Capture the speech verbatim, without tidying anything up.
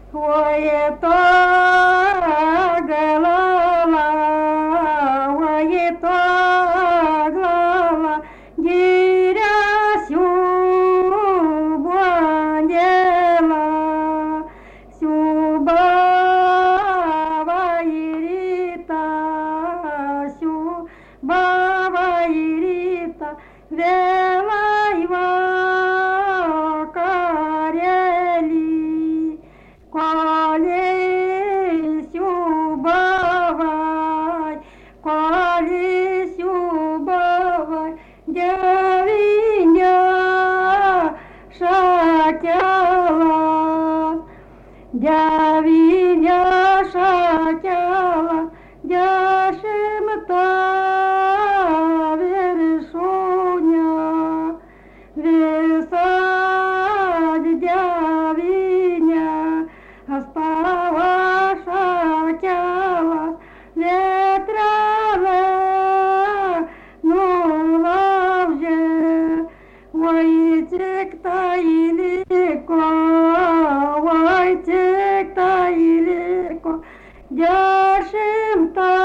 我也多个了啦，我也多个了，你俩修半年了，修吧吧一里达，修吧吧一里达，原来我个人里。Quali shubhavai, quali shubhavai, javinya shakala, javinya shakala, jashimta virsunya, visaj javinya. Остава шатяла, ветрала, ну лавже, вайтек-то илико, вайтек-то илико, дяшим-то